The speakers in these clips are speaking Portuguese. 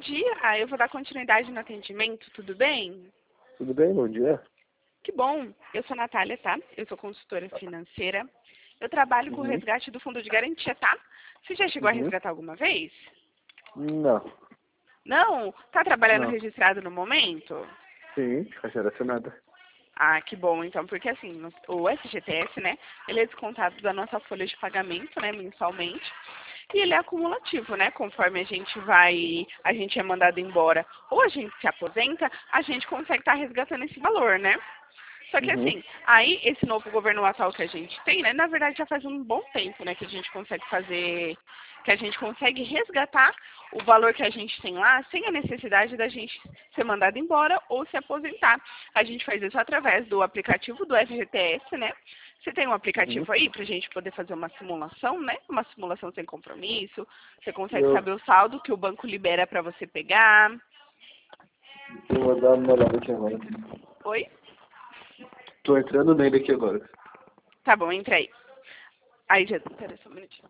dia, eu vou dar continuidade no atendimento, tudo bem? Tudo bem? Bom dia. Que bom, eu sou a Natália, tá? Eu sou consultora financeira. Eu trabalho com o Uhum. resgate do fundo de garantia, tá? Você já chegou a Uhum. resgatar alguma vez? Não. Não? Tá trabalhando Não. registrado no momento? Sim, caixa nada. Ah, que bom, então, porque assim, o FGTS, né, ele é descontado da nossa folha de pagamento, né, mensalmente, e ele é acumulativo, né, conforme a gente é mandado embora ou a gente se aposenta, a gente consegue estar resgatando esse valor, né? Só que Uhum. assim, aí esse novo governo atual que a gente tem, né, na verdade já faz um bom tempo, né, que a gente consegue fazer, que a gente consegue resgatar o valor que a gente tem lá sem a necessidade da gente ser mandado embora ou se aposentar. A gente faz isso através do aplicativo do FGTS, né? Você tem um Uhum. aplicativo aí pra gente poder fazer uma simulação, né? Uma simulação sem compromisso. Você consegue Eu saber o saldo que o banco libera para você pegar. vou dar uma olhada aqui agora. Oi? Tô entrando nele aqui agora. Tá bom, entra aí. Aí, já... Pera só um minutinho.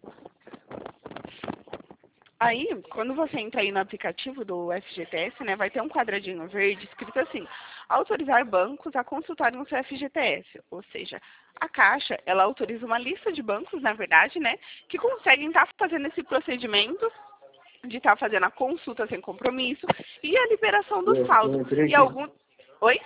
Aí, quando você entra aí no aplicativo do FGTS, né, vai ter um quadradinho verde escrito assim, autorizar bancos a consultarem o seu FGTS. Ou seja, a Caixa, ela autoriza uma lista de bancos, na verdade, né, que conseguem estar fazendo esse procedimento de estar fazendo a consulta sem compromisso e a liberação do Eu saldo. entrei E aqui. algum... Oi?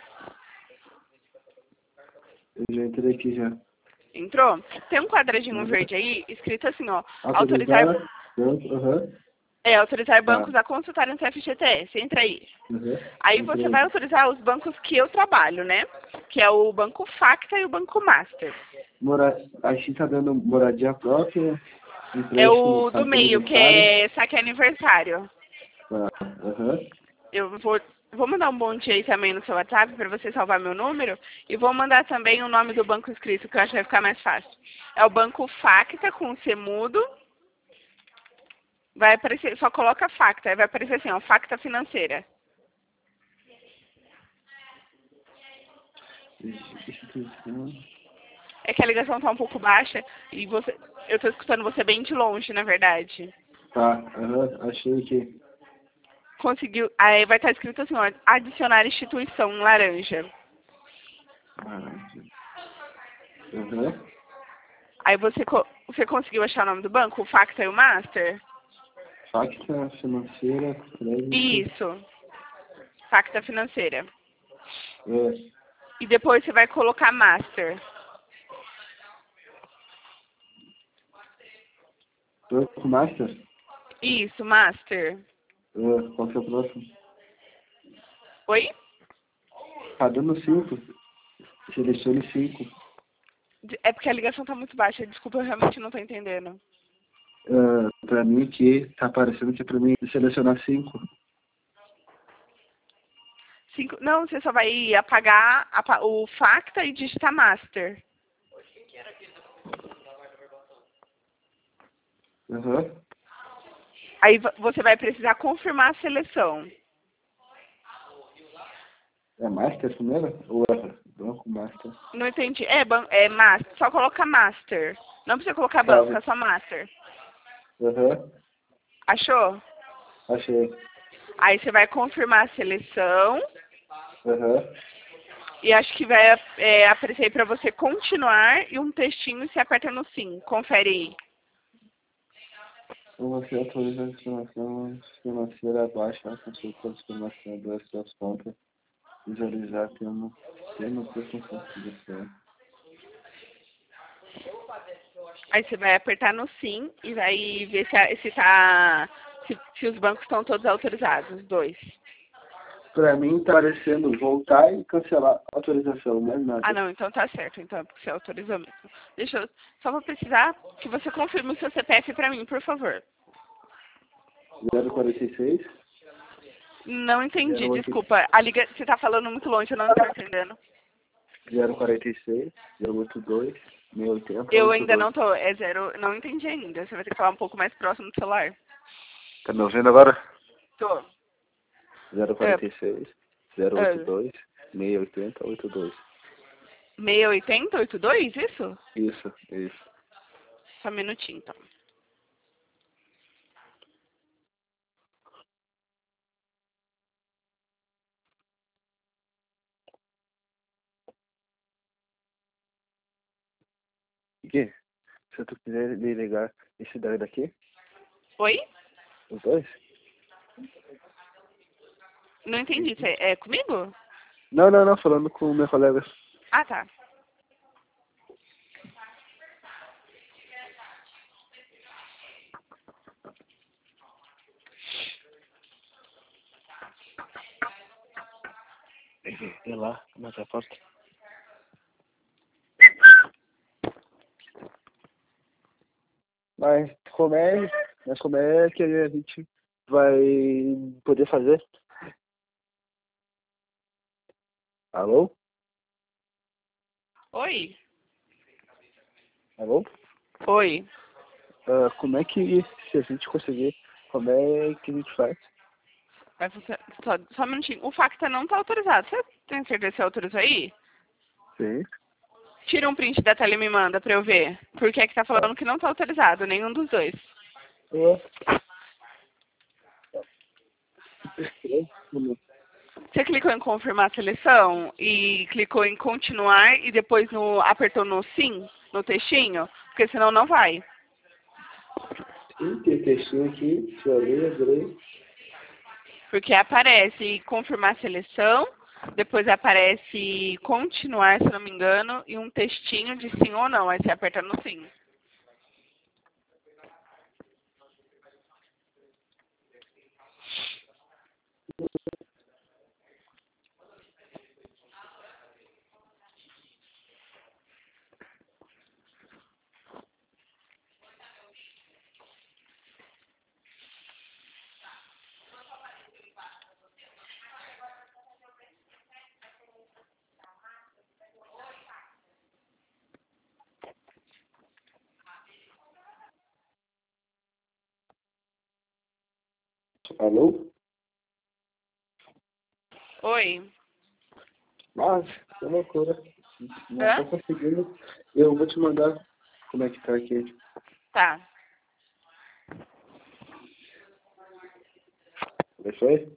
Eu já entrei aqui já. Entrou? Tem um quadradinho Uhum. verde aí, escrito assim, ó, autorizar, Autorizar. Uhum. autorizar Tá. bancos a consultarem o seu FGTS. Entra aí. Uhum. Aí você Entrei. vai autorizar os bancos que eu trabalho, né? Que é o Banco Facta e o Banco Master. A gente tá dando moradia própria, É empréstimo, o do saque meio, que aniversário. é saque aniversário. Tá. Uhum. Eu vou mandar um bom dia aí também no seu WhatsApp para você salvar meu número. E vou mandar também o nome do banco escrito, que eu acho que vai ficar mais fácil. É o Banco Facta, com C mudo. Vai aparecer, só coloca Facta, aí vai aparecer assim, ó, Facta Financeira. Instituição. É que a ligação tá um pouco baixa e eu tô escutando você bem de longe, na verdade. Tá. Uhum. Achei aqui. Conseguiu. Aí vai estar escrito assim, ó, adicionar instituição em laranja. Uhum. Aí você conseguiu achar o nome do banco? O Facta e o Master? Facta financeira, crédito. Isso. Facta financeira. É, E depois você vai colocar Master. Banco Master. Isso, Master. Qual que é o próximo? Oi? Tá dando 5. Selecione 5. É porque a ligação tá muito baixa. Desculpa, eu realmente não tô entendendo. Pra mim aqui, tá aparecendo que é pra mim selecionar 5. Não, você só vai apagar o Facta e digitar Master. Aham. Aí você vai precisar confirmar a seleção. É Master primeiro? Ou é Banco Master? Não entendi. É Master. Só coloca Master. Não precisa colocar Tá. banco, é só Master. Aham. Achou? Achei. Aí você vai confirmar a seleção Aham. e acho que vai aparecer aí para você continuar e um textinho e você aperta no sim. Confere aí. Você atualiza a informação financeira abaixo, a consulta das informações das suas contas, visualizar tema por configuração. Aí você vai apertar no sim e vai ver se os bancos estão todos autorizados, os dois. Pra mim tá aparecendo voltar e cancelar a autorização, mais Ah, nada. não, então tá certo. Então é porque você autorizou mesmo. Só vou precisar que você confirme o seu CPF para mim, por favor. 046 Não entendi, 08 desculpa. Você tá falando muito longe, eu não tô entendendo. 046 082 680 Eu ainda 82. não tô, é zero, não entendi ainda. Você vai ter que falar um pouco mais próximo do celular. Tá me ouvindo agora? Tô. 046 É, 082 680 82. 68082, isso? Isso. Só um minutinho, então. Gui, se tu quiser ligar esse daí daqui, Oi? os dois? Não entendi. Você é comigo? Não, falando com o meu colega. Ah, tá. E lá, na tua porta. Mas como é que a gente vai poder fazer? Alô? Oi? Alô? Oi. Como é que, se a gente conseguir, como é que a gente faz? Vai funcionar. Só um minutinho. O Facta não tá autorizado. Você tem certeza que você autorizou aí? Sim. Tira um print da tela e me manda pra eu ver. Porque é que tá falando que não tá autorizado, nenhum dos dois. Você clicou em confirmar a seleção e clicou em continuar e depois apertou no sim, no textinho? Porque senão não vai. Sim, tem textinho aqui, adorei. Porque aparece confirmar a seleção, depois aparece continuar, se não me engano, e um textinho de sim ou não. Aí você aperta no sim. Alô? Oi? Mas, que loucura. Não Hã? tô conseguindo. Eu vou te mandar como é que tá aqui. Tá. Deixa aí?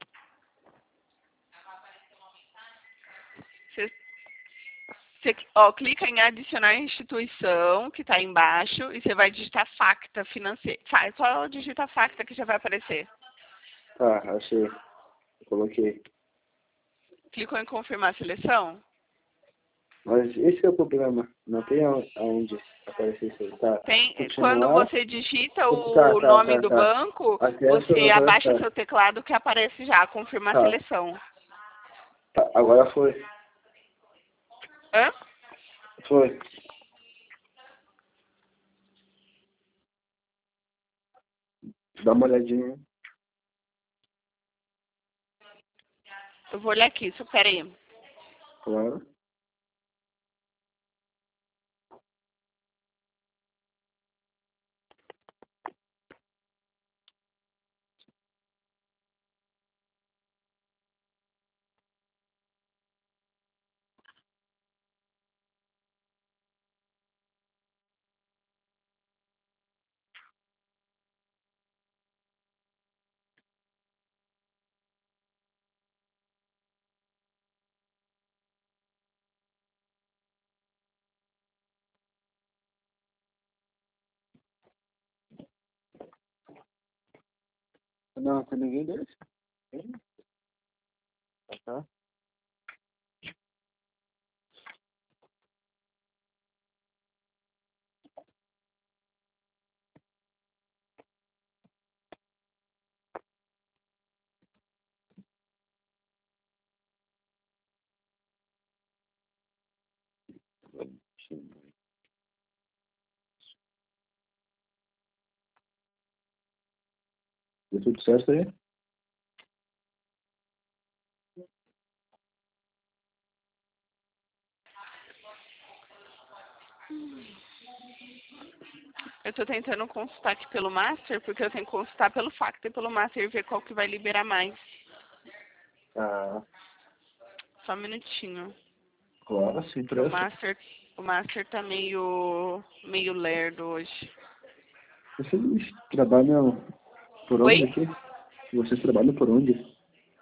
Clica em adicionar instituição, que está embaixo, e você vai digitar Facta financeira. Só digita Facta que já vai aparecer. Tá, achei. Coloquei. Clicou em confirmar a seleção? Mas esse é o problema. Não tem aonde aparecer isso aí. Tá. Quando Continuar. você digita Tá, o tá, nome tá, do tá. banco, Acesso, você abaixa tá. seu teclado que aparece já, confirmar a Tá. seleção. Tá. Agora foi. Hã? Foi. Dá uma olhadinha. Eu vou olhar aqui, espera aí. Claro. Não, tem ninguém desse. Tá. Deu tudo certo aí? Eu estou tentando consultar aqui pelo Master, porque eu tenho que consultar pelo Facta e pelo Master e ver qual que vai liberar mais. Ah, Só um minutinho. claro, sem Que o pressa. Master tá meio lerdo hoje. Vocês trabalham por onde Oi? aqui? Vocês trabalham por onde?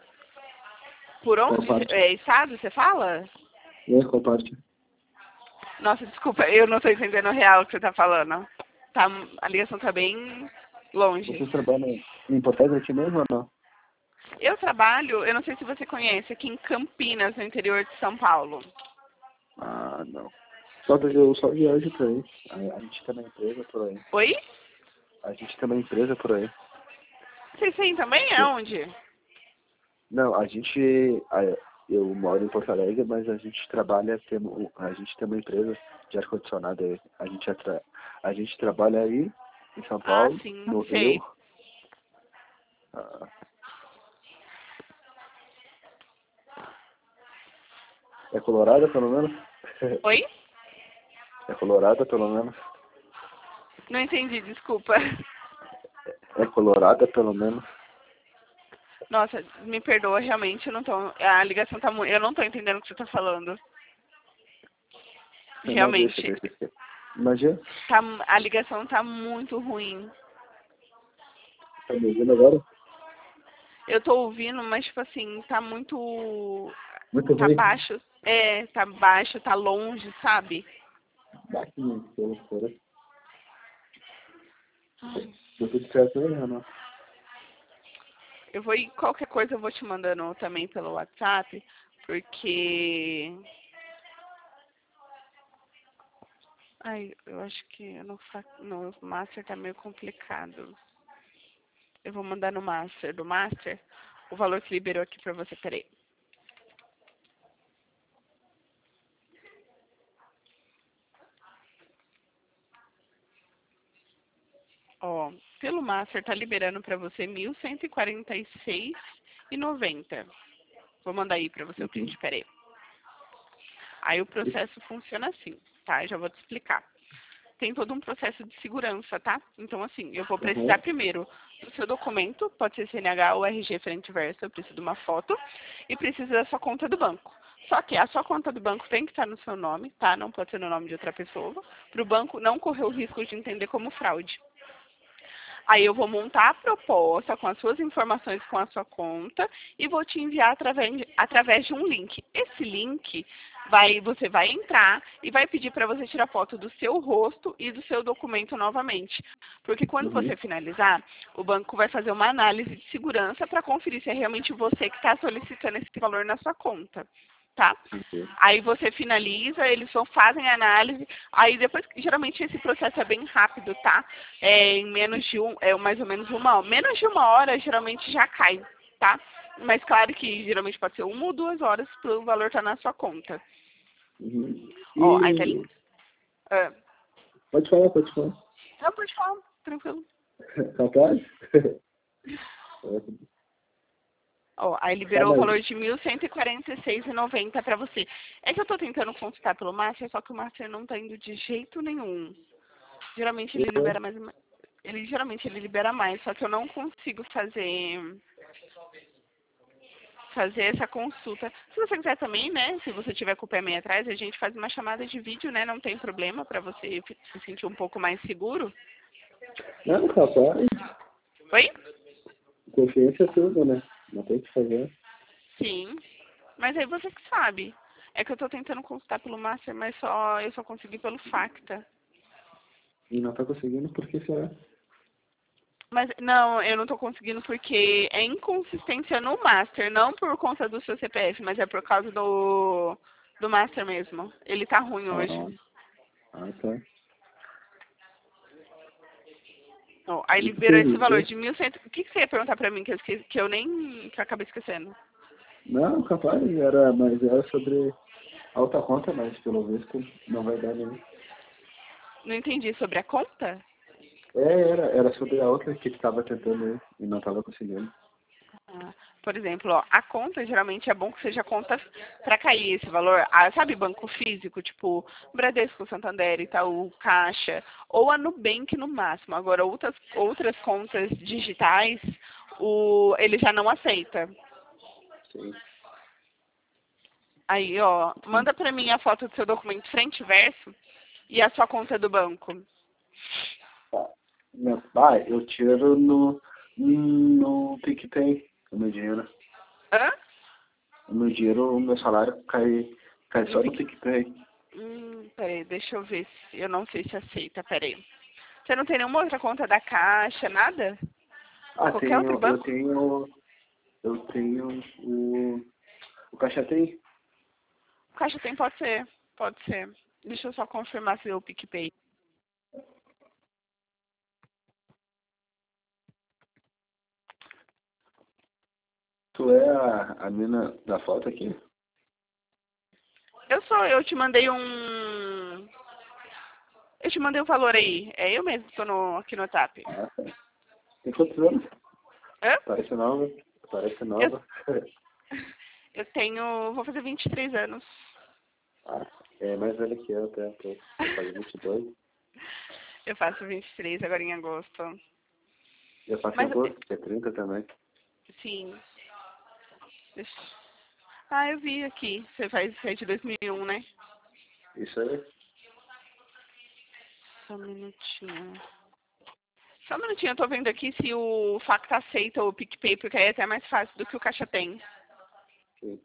Por Qual onde? parte? Estado, você fala? Qual parte? Nossa, desculpa, eu não tô entendendo real o que você tá falando. Tá, a ligação tá bem longe. Você trabalha em Porto Alegre aqui mesmo ou não? Eu trabalho, eu não sei se você conhece, aqui em Campinas, no interior de São Paulo. Ah, não. Só que eu só viajo por aí. A gente tem uma empresa por aí. Oi? A gente tem uma empresa por aí. Vocês têm também? Aonde? Não, eu moro em Porto Alegre, mas a gente a gente tem uma empresa de ar-condicionado aí. A gente trabalha aí em São Ah, Paulo, sim, no sei. Rio. Ah, é colorada pelo menos? Oi? É colorada pelo menos? Não entendi, desculpa. É colorada pelo menos? Nossa, me perdoa, realmente, eu não tô, a ligação tá muito, eu não tô entendendo o que você tá falando. Não, deixa, Realmente, deixa. Imagina, tá, a ligação tá muito ruim. tá me ouvindo agora? Eu tô ouvindo, mas, tipo assim, tá muito, Muito tá ruim. baixo, tá baixo, tá longe, sabe? Bate muito, pelo fora. Ai, Deu tudo certo aí, Renan? eu vou ir, qualquer coisa eu vou te mandando também pelo WhatsApp, porque, ai, eu acho que no Master tá meio complicado. Eu vou mandar no Master, do Master, o valor que liberou aqui pra você, peraí. Ó, pelo Master tá liberando pra você 1.146,90. Vou mandar aí pra você o Uhum. print, peraí. Aí o processo funciona assim, tá? Eu já vou te explicar. Tem todo um processo de segurança, tá? Então, assim, eu vou precisar Uhum. primeiro do seu documento, pode ser CNH ou RG frente e verso, eu preciso de uma foto, e preciso da sua conta do banco. Só que a sua conta do banco tem que estar no seu nome, tá? Não pode ser no nome de outra pessoa, para o banco não correr o risco de entender como fraude. Aí eu vou montar a proposta com as suas informações com a sua conta e vou te enviar através de um link. Esse link você vai entrar e vai pedir para você tirar foto do seu rosto e do seu documento novamente. Porque quando você Uhum. finalizar, o banco vai fazer uma análise de segurança para conferir se é realmente você que está solicitando esse valor na sua conta. Tá? Uhum. Aí você finaliza, eles só fazem a análise, aí depois, geralmente esse processo é bem rápido, tá? Em menos de mais ou menos menos de uma hora geralmente já cai, tá? Mas claro que geralmente pode ser 1 ou 2 horas para o valor estar na sua conta. Uhum. Ó, aí tá E lindo. Ah, pode falar, pode falar. não, pode falar, tranquilo. Capaz? Ó, aí liberou o Fala aí. valor de 1.146,90 para você. É que eu tô tentando consultar pelo Master, só que o Master não tá indo de jeito nenhum. Geralmente ele libera mais, ele libera mais, só que eu não consigo fazer essa consulta. Se você quiser também, né, se você tiver com o pé meio atrás, a gente faz uma chamada de vídeo, né, não tem problema para você se sentir um pouco mais seguro. Não, capaz. Oi? Confiança é tudo, né? Não tem o que fazer. Sim. Mas aí você que sabe. É que eu tô tentando consultar pelo Master, mas eu só consegui pelo Facta. E não tá conseguindo, por que será? Mas não, eu não tô conseguindo porque é inconsistência no Master, não por conta do seu CPF, mas é por causa do Master mesmo. Ele tá ruim hoje. Ah, tá. Ó, aí E tu liberou fez esse o valor quê? de 1.100. O que você ia perguntar pra mim que eu esqueci, que eu acabei esquecendo? Não, capaz, mas era sobre alta conta, mas pelo visto não vai dar nenhum. Não entendi sobre a conta? Era sobre a outra que tu tava tentando aí e não tava conseguindo. Ah, por exemplo, ó, a conta geralmente é bom que seja conta para cair esse valor. Ah, sabe banco físico, tipo Bradesco, Santander, Itaú, Caixa, ou a Nubank no máximo. Agora outras contas digitais, ele já não aceita. Sim. Aí, ó, manda para mim a foto do seu documento frente e verso e a sua conta do banco. Tá. Eu tiro no PicPay o meu dinheiro. Hã? O meu dinheiro, o meu salário cai No só no Pic... PicPay. Peraí, deixa eu ver se... Eu não sei se aceita, peraí. Você não tem nenhuma outra conta da Caixa, nada? Ah, Qualquer outro banco? eu tenho o Caixa tem. Caixa tem, pode ser. Pode ser. Deixa eu só confirmar se é o PicPay. Tu é a mina da foto aqui? Eu te mandei um... Eu te mandei o valor aí. É eu mesmo que tô aqui no WhatsApp. Ah, tá. Tem quantos anos? Hã? Parece nova. Parece Eu, nova. eu tenho... Vou fazer 23 anos. Ah, é mais velha que eu até. Eu faço 22. Eu faço 23 agora em agosto. Eu faço em Mas, agosto, que é 30 também. sim. Ah, eu vi aqui. Você faz é de 2001, né? Isso aí. Só um minutinho. Só um minutinho, eu tô vendo aqui se o Facta aceita o PicPay, porque aí é até mais fácil do que o Caixa tem. Sim.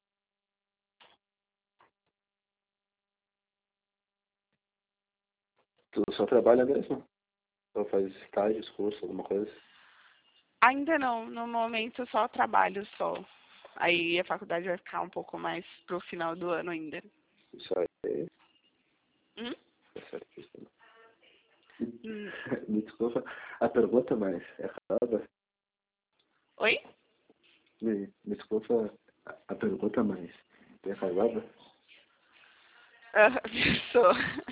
Tu só trabalha mesmo? Ou faz estágios, curso, alguma coisa? Ainda não, no momento eu só trabalho só. Aí a faculdade vai ficar um pouco mais pro final do ano ainda. Isso aí. Hum? Tá certíssimo. Hum. Me desculpa. A pergunta, mas é errada. Oi? Me desculpa a pergunta, mas é casada? Ah, sou.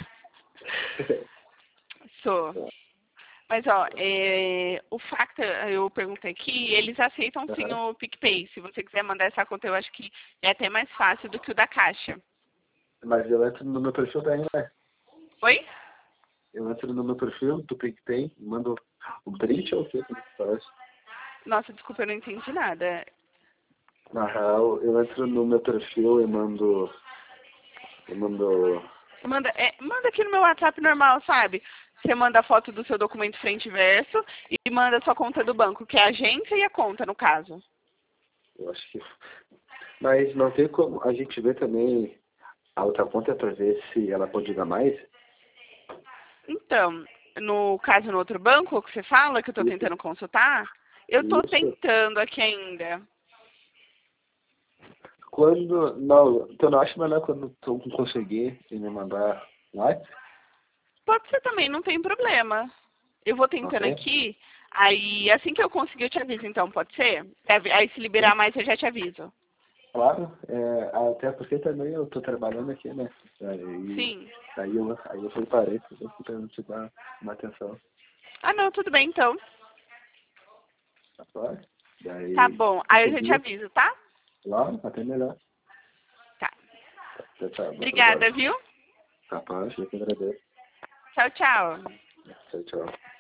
Sou. Mas, ó, o Facta, eu perguntei aqui, eles aceitam sim Aham. o PicPay. Se você quiser mandar essa conta, eu acho que é até mais fácil do que o da Caixa. Mas eu entro no meu perfil daí, né? Oi? Eu entro no meu perfil do PicPay, mando um print ou o que que faz? Nossa, desculpa, eu não entendi nada. Na real, eu entro no meu perfil e mando. Eu mando. Manda aqui no meu WhatsApp normal, sabe? Você manda a foto do seu documento frente e verso e manda a sua conta do banco, que é a agência e a conta, no caso. Eu acho que. Mas não tem como a gente ver também a outra conta pra ver se ela pode dar mais? Então, no caso no outro banco que você fala, que eu tô Isso. tentando consultar, eu tô Isso. tentando aqui ainda. Quando. Não, tu não acha melhor quando tu conseguir e me mandar like? Pode ser também, não tem problema. Eu vou Não tentando tem? aqui, aí assim que eu conseguir eu te aviso, então, pode ser? Aí se liberar Sim. mais eu já te aviso. Claro, até porque também eu tô trabalhando aqui, né? Aí, Sim. aí eu preparei pra não te dar uma atenção. Ah, não, tudo bem então. Tá claro? Tá Daí, bom, aí eu já te conseguir, aviso, tá? claro, até melhor. Tá. Tá, bom trabalho. Obrigada, viu? Capaz, eu que agradeço. Tchau, tchau. Tchau, tchau.